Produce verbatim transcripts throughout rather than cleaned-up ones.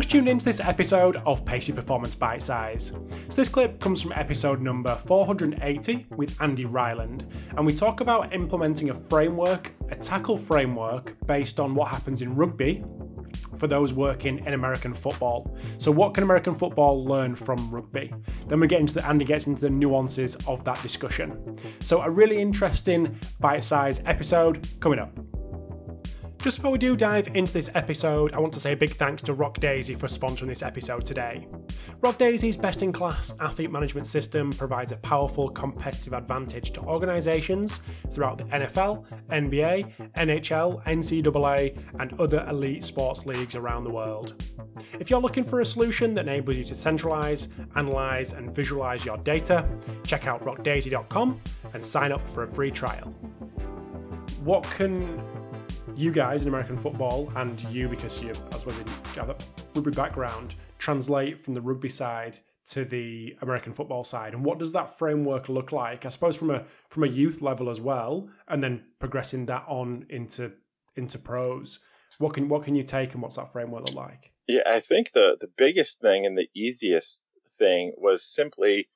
just tuned into this episode of Pacey Performance Bite Size. So this clip comes from episode number four hundred eighty with Andy Ryland, and we talk about implementing a framework, a tackle framework based on what happens in rugby for those working in American football. So what can American football learn from rugby? Then we get into the, Andy gets into the nuances of that discussion. So a really interesting bite-sized episode coming up. Just before we do dive into this episode, I want to say a big thanks to Rock Daisy for sponsoring this episode today. Rock Daisy's best-in-class athlete management system provides a powerful competitive advantage to organisations throughout the N F L, N B A, N H L, N C double A, and other elite sports leagues around the world. If you're looking for a solution that enables you to centralise, analyse, and visualise your data, check out rock daisy dot com and sign up for a free trial. What can you guys in American football, and you because you, as well as you have a rugby background, translate from the rugby side to the American football side, and what does that framework look like? I suppose from a from a youth level as well, and then progressing that on into into pros. What can what can you take, and what's that framework look like? Yeah, I think the the biggest thing and the easiest thing was simply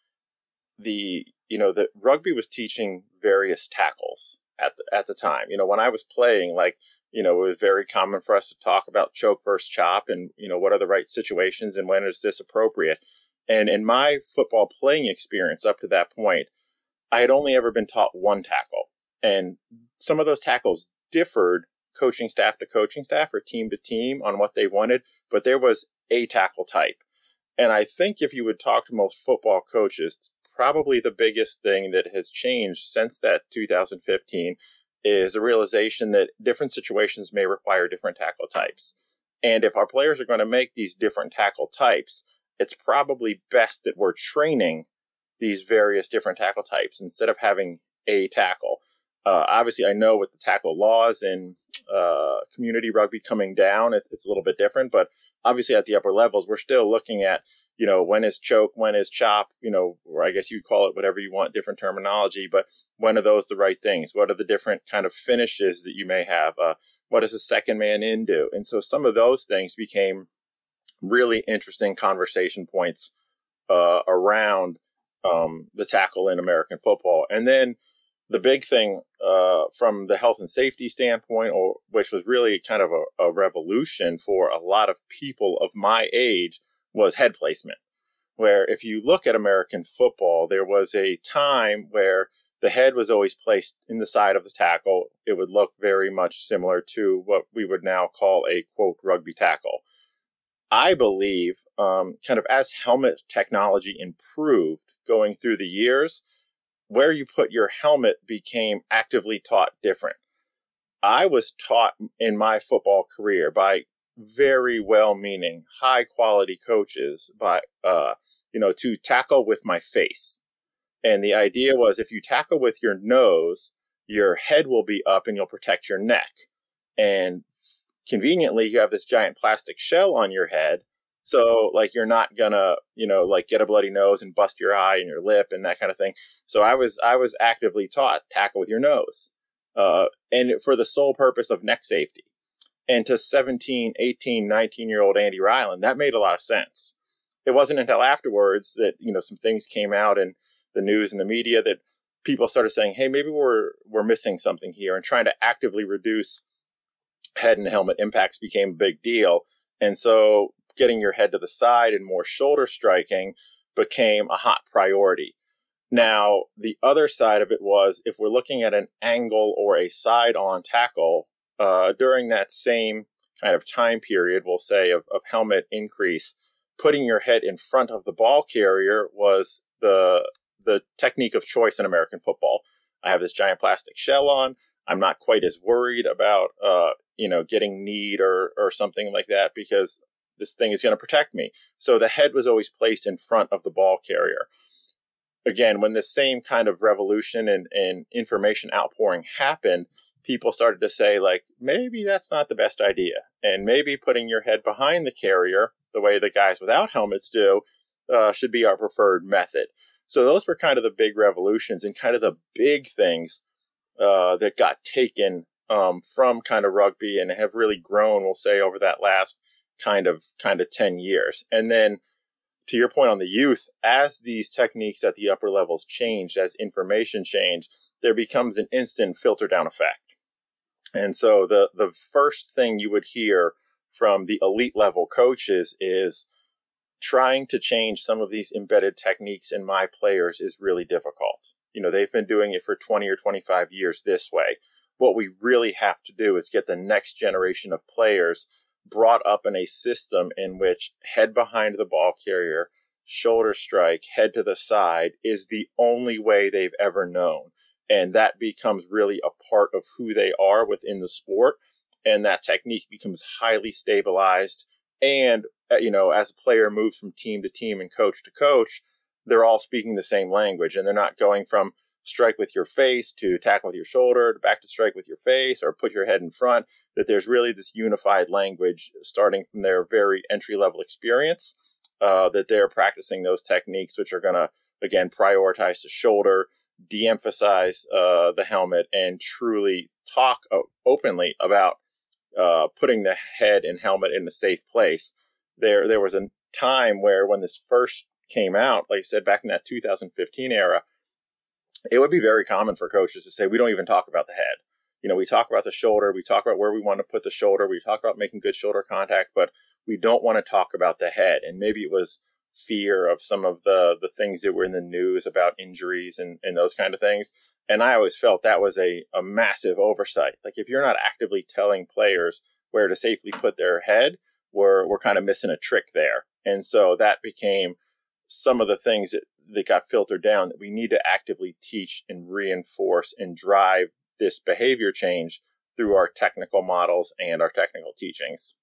the you know that rugby was teaching various tackles at the, at the time. You know, when I was playing, like, you know, it was very common for us to talk about choke versus chop and, you know, what are the right situations and when is this appropriate. And in my football playing experience up to that point, I had only ever been taught one tackle. And some of those tackles differed coaching staff to coaching staff or team to team on what they wanted, but there was a tackle type. And I think if you would talk to most football coaches, probably the biggest thing that has changed since that two thousand fifteen is a realization that different situations may require different tackle types. And if our players are going to make these different tackle types, it's probably best that we're training these various different tackle types instead of having a tackle. Uh, obviously, I know with the tackle laws and uh, community rugby coming down, it's, it's a little bit different. But obviously, at the upper levels, we're still looking at, you know, when is choke, when is chop, you know, or I guess you call it whatever you want, different terminology. But when are those the right things? What are the different kind of finishes that you may have? Uh, what does a second man in do? And so some of those things became really interesting conversation points uh, around um, the tackle in American football. And then the big thing uh, from the health and safety standpoint, or which was really kind of a, a revolution for a lot of people of my age, was head placement. Where if you look at American football, there was a time where the head was always placed in the side of the tackle. It would look very much similar to what we would now call a, quote, rugby tackle. I believe um, kind of as helmet technology improved going through the years, where you put your helmet became actively taught different. I was taught in my football career by very well-meaning, high-quality coaches by, uh, you know, to tackle with my face. And the idea was if you tackle with your nose, your head will be up and you'll protect your neck. And conveniently, you have this giant plastic shell on your head. So, like, you're not gonna, you know, like get a bloody nose and bust your eye and your lip and that kind of thing. So I was, I was actively taught tackle with your nose, uh, and for the sole purpose of neck safety. And to seventeen, eighteen, nineteen year old Andy Ryland, that made a lot of sense. It wasn't until afterwards that, you know, some things came out in the news and the media that people started saying, hey, maybe we're, we're missing something here, and trying to actively reduce head and helmet impacts became a big deal. And so getting your head to the side and more shoulder striking became a hot priority. Now, the other side of it was, if we're looking at an angle or a side-on tackle, uh, during that same kind of time period, we'll say, of, of helmet increase, putting your head in front of the ball carrier was the the technique of choice in American football. I have this giant plastic shell on. I'm not quite as worried about, uh, you know, getting kneed or, or something like that, because this thing is going to protect me. So the head was always placed in front of the ball carrier. Again, when the same kind of revolution and, and information outpouring happened, people started to say, like, maybe that's not the best idea. And maybe putting your head behind the carrier, the way the guys without helmets do, uh, should be our preferred method. So those were kind of the big revolutions and kind of the big things uh, that got taken um, from kind of rugby and have really grown, we'll say, over that last kind of kind of ten years. And then to your point on the youth, as these techniques at the upper levels change, as information change, there becomes an instant filter down effect. And so the the first thing you would hear from the elite level coaches is trying to change some of these embedded techniques in my players is really difficult. You know, they've been doing it for twenty or twenty-five years this way. What we really have to do is get the next generation of players brought up in a system in which head behind the ball carrier, shoulder strike, head to the side is the only way they've ever known. And that becomes really a part of who they are within the sport. And that technique becomes highly stabilized. And, you know, as a player moves from team to team and coach to coach, they're all speaking the same language. And they're not going from strike with your face to tackle with your shoulder to back to strike with your face or put your head in front. That there's really this unified language starting from their very entry level experience, uh, that they're practicing those techniques, which are going to, again, prioritize the shoulder, de-emphasize uh, the helmet, and truly talk uh, openly about uh, putting the head and helmet in a safe place. There, there was a time where when this first came out, like I said, back in that two thousand fifteen era, it would be very common for coaches to say, we don't even talk about the head. You know, we talk about the shoulder, we talk about where we want to put the shoulder, we talk about making good shoulder contact, but we don't want to talk about the head. And maybe it was fear of some of the the things that were in the news about injuries and, and those kind of things. And I always felt that was a, a massive oversight. Like if you're not actively telling players where to safely put their head, we're, we're kind of missing a trick there. And so that became some of the things that, that got filtered down, that we need to actively teach and reinforce and drive this behavior change through our technical models and our technical teachings.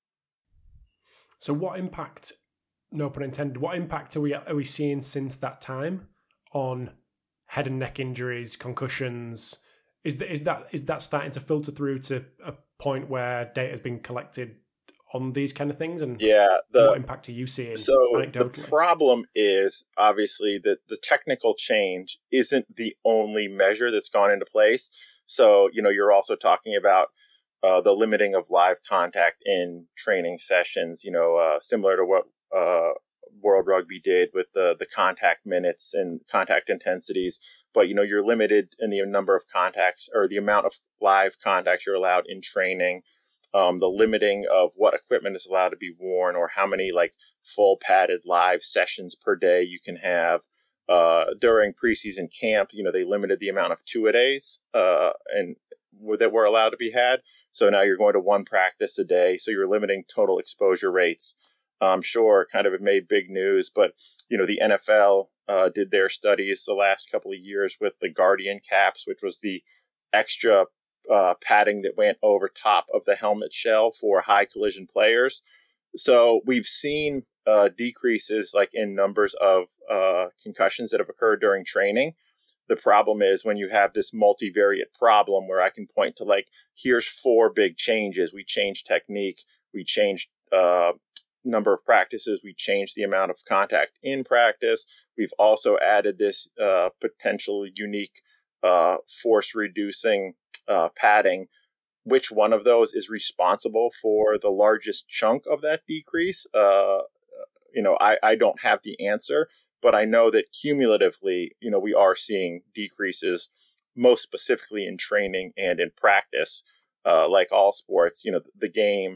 So what impact, no pun intended, what impact are we are we seeing since that time on head and neck injuries, concussions? Is that is that is that starting to filter through to a point where data has been collected on these kind of things? And yeah, the, what impact are you seeing so anecdotally? The problem is obviously that the technical change isn't the only measure that's gone into place. So, you know, you're also talking about uh, the limiting of live contact in training sessions, you know, uh, similar to what uh, World Rugby did with the, the contact minutes and contact intensities. But, you know, you're limited in the number of contacts or the amount of live contacts you're allowed in training. Um, the limiting of what equipment is allowed to be worn or how many like full padded live sessions per day you can have. Uh, during preseason camp, you know, they limited the amount of two-a-days uh, and that were allowed to be had. So now you're going to one practice a day. So you're limiting total exposure rates. I'm sure kind of it made big news, but, you know, the N F L uh, did their studies the last couple of years with the Guardian caps, which was the extra Uh, padding that went over top of the helmet shell for high collision players. So we've seen uh, decreases like in numbers of uh, concussions that have occurred during training. The problem is when you have this multivariate problem where I can point to like, here's four big changes. We changed technique. We changed uh, number of practices. We changed the amount of contact in practice. We've also added this uh, potential unique uh, force reducing Uh, padding. Which one of those is responsible for the largest chunk of that decrease? Uh, you know, I, I don't have the answer, but I know that cumulatively, you know, we are seeing decreases, most specifically in training and in practice. Uh, like all sports, you know, the, the game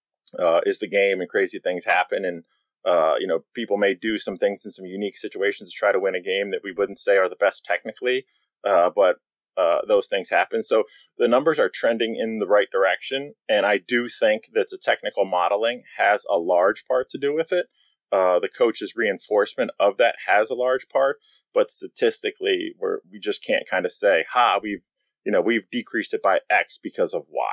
uh, is the game and crazy things happen. And, uh, you know, people may do some things in some unique situations to try to win a game that we wouldn't say are the best technically, uh, but Uh, those things happen. So the numbers are trending in the right direction. And I do think that the technical modeling has a large part to do with it. Uh, the coach's reinforcement of that has a large part, but statistically we're, we just can't kind of say, ha, we've, you know, we've decreased it by X because of Y.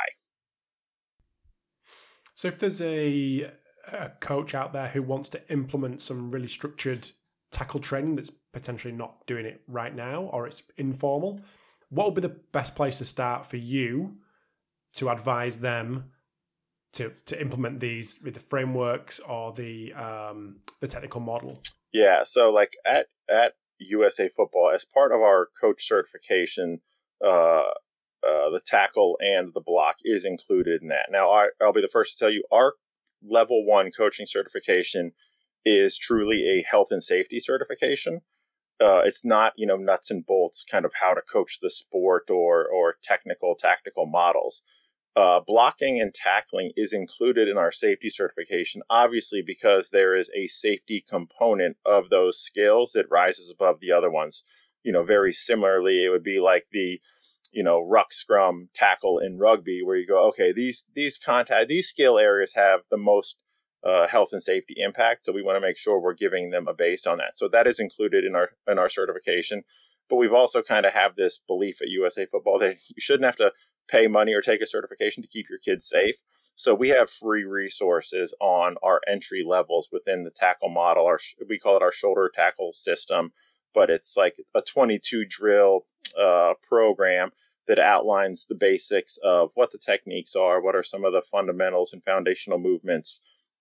So if there's a, a coach out there who wants to implement some really structured tackle training that's potentially not doing it right now, or it's informal, what would be the best place to start for you to advise them to to implement these with the frameworks or the um, the technical model? Yeah, so like at at U S A Football, as part of our coach certification, uh, uh, the tackle and the block is included in that. Now, I, I'll be the first to tell you, our level one coaching certification is truly a health and safety certification. Uh, it's not, you know, nuts and bolts kind of how to coach the sport or or technical, tactical models. Uh, blocking and tackling is included in our safety certification, obviously, because there is a safety component of those skills that rises above the other ones. You know, very similarly, it would be like the, you know, ruck, scrum, tackle in rugby, where you go, okay, these these contact, these skill areas have the most uh, health and safety impact, so we want to make sure we're giving them a base on that. So that is included in our in our certification. But we've also kind of have this belief at U S A Football that you shouldn't have to pay money or take a certification to keep your kids safe. So we have free resources on our entry levels within the tackle model. Our, we call it our shoulder tackle system, but it's like a twenty-two drill uh, program that outlines the basics of what the techniques are, what are some of the fundamentals and foundational movements,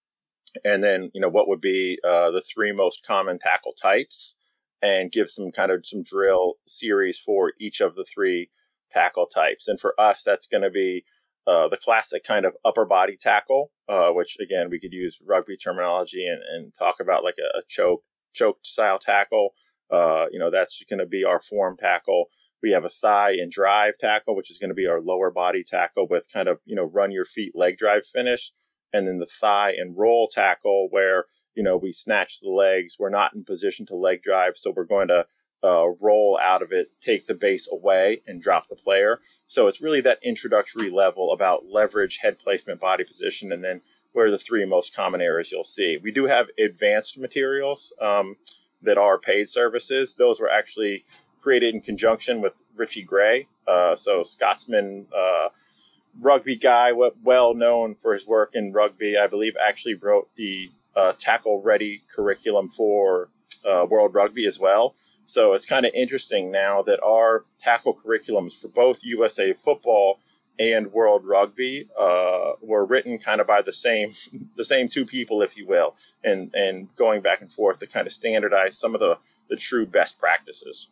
and then, you know, what would be uh, the three most common tackle types, and give some kind of some drill series for each of the three tackle types. And for us, that's going to be uh, the classic kind of upper body tackle, uh, which again, we could use rugby terminology and, and talk about like a, a choke, choked style tackle. Uh, you know, that's going to be our form tackle. We have a thigh and drive tackle, which is going to be our lower body tackle with kind of, you know, run your feet, leg drive finish. And then the thigh and roll tackle where, you know, we snatch the legs. We're not in position to leg drive. So we're going to uh, roll out of it, take the base away and drop the player. So it's really that introductory level about leverage, head placement, body position, and then where are the three most common areas you'll see. We do have advanced materials um, that are paid services. Those were actually created in conjunction with Richie Gray. Uh, so Scotsman, uh, rugby guy, well known for his work in rugby, I believe actually wrote the uh, tackle ready curriculum for uh, World Rugby as well. So it's kind of interesting now that our tackle curriculums for both U S A Football and World Rugby uh, were written kind of by the same the same two people, if you will, and and going back and forth to kind of standardize some of the, the true best practices.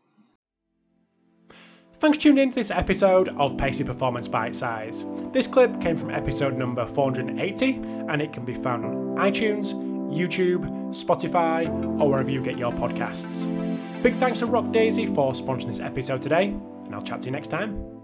Thanks for tuning in to this episode of Pacey Performance Bite Size. This clip came from episode number four hundred eighty, and it can be found on iTunes, YouTube, Spotify, or wherever you get your podcasts. Big thanks to Rock Daisy for sponsoring this episode today, and I'll chat to you next time.